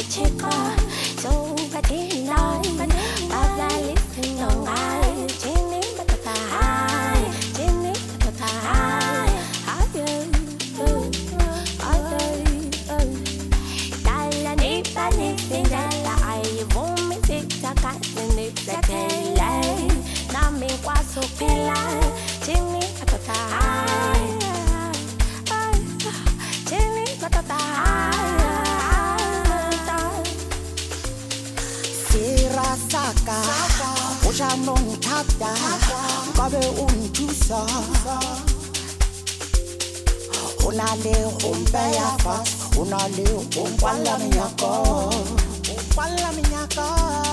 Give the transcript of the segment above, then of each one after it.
chica, so patina, babla listen on I, Jenny patata high, Jenny patata high, higher, dalla nipa nipindala, I vomit taka nipsakela, nami kwaso pila, Jenny patata high, Jenny patata high. Saka Oja mong tata Kabe untusa Onale hompe ya fat Onale hompala minyaka Hompala minyaka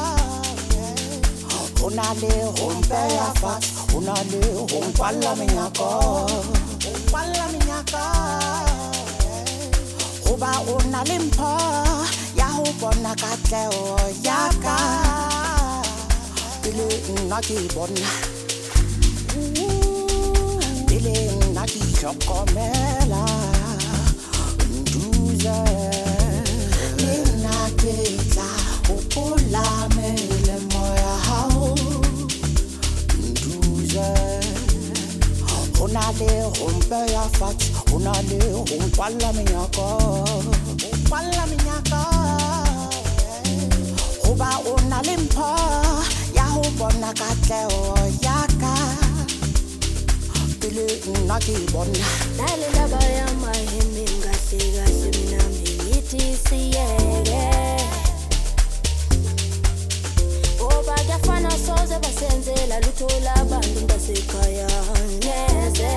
Onale hompe ya fat Onale hompala minyaka Hompala minyaka Oba onale mpa Ya hobona katleo yaka Bile naki bona Bile naki chokomela Nduze Nina kita Upula mele moya hao Nduze Onale hompe ya fat Onale hompala minyaka Hompala minyaka Oba onale mpa Ya hobona katleo yaka Bile naki bona Dale laba ya mahemi ngasiga semina mingiti siyege Oba gafana soze basenzela lutola bantu ngasekhaya neze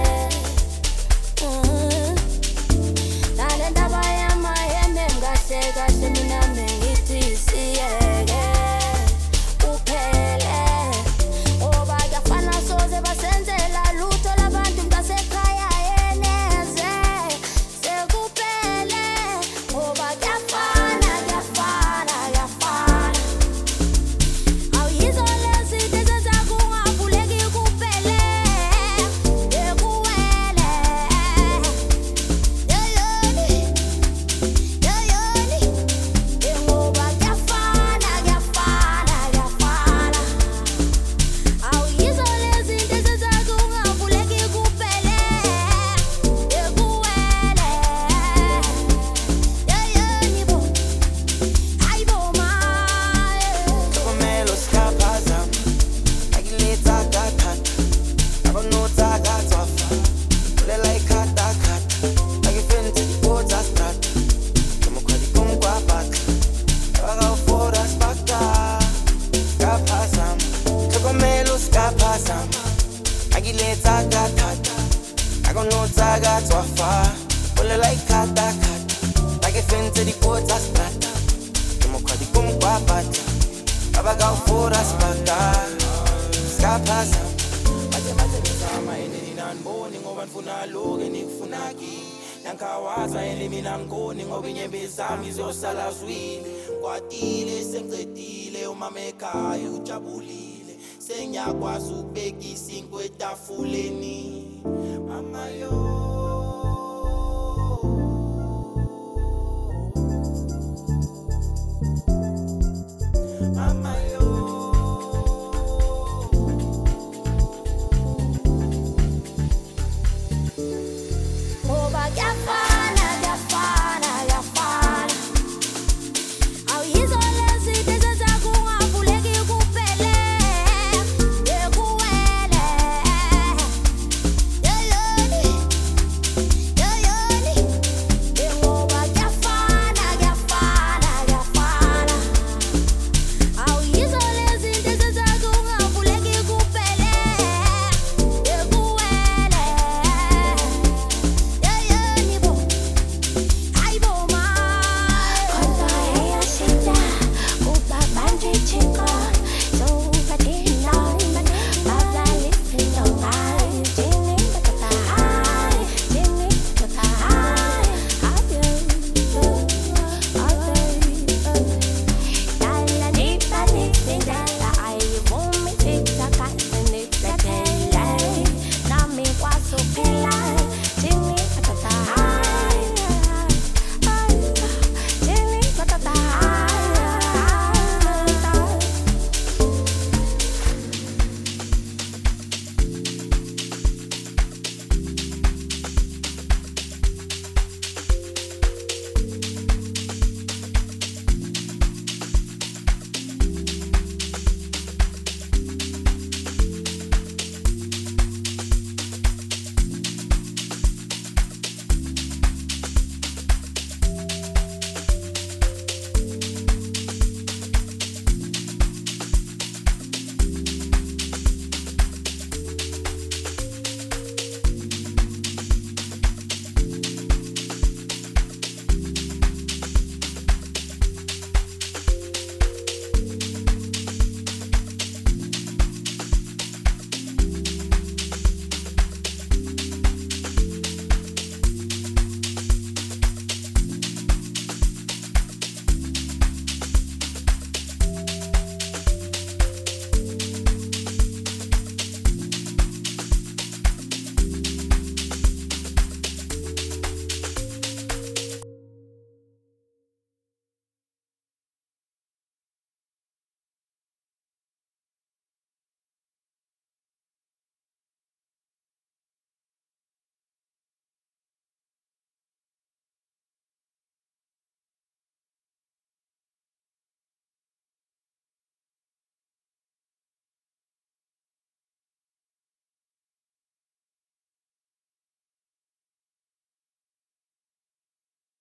Dale laba ya mahemi ngasiga semina mingiti siyege Uphele Oba gafana soze basenzela lutola bantu ngasekhaya neze Sekupele Oba gafana Awuyizolezi dezenza kungavuleki kuphele Ekuwele Yoyoni Ngoba kuyafana Awuyizolezi dezenza kungavuleki kuphele Ekuwele Yoyoni bo Hayibo maye Komelo skapazam Agileta kakata Akonota katwafa Ule like kata kata Agifente dipota strata Kumukwadi kumkwapata Abaga ufora spaka Skapazam Komelo skapazam Agileta kakata Akonota katwafa Ule like kata kata Agifente dipota strata Kumukwadi kumkwapata Abaga ufora spaka Skapazam Manje ngizama ene ninaniboni ngoba nifuna loke nikufuna kimi Nankawaza ene mina ngoni ngoba inyembe zami ziyosala zwile Kwatile sengicedile umama ekhaya ujabulile Sengiyakwazi ukubeka isinkwa etafuleni Mama yo